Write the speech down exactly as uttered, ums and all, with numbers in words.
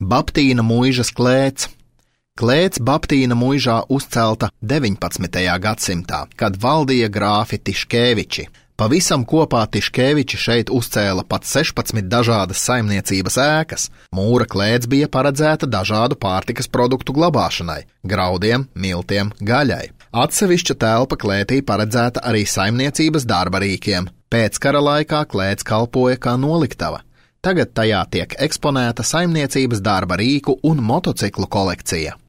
Baptīna muižas klēts. Klēts Baptīna muižā uzcelta deviņpadsmitajā gadsimtā, kad valdīja grāfi Tiškēviči. Pavisam kopā Tiškēviči šeit uzcēla pat sešpadsmit dažādas saimniecības ēkas. Mūra klēts bija paredzēta dažādu pārtikas produktu glabāšanai – graudiem, miltiem, gaļai. Atsevišķa telpa klētī paredzēta arī saimniecības darba rīkiem. Pēckara laikā klēts kalpoja kā noliktava. Tagad tajā tiek eksponēta saimniecības darba rīku un motociklu kolekcija.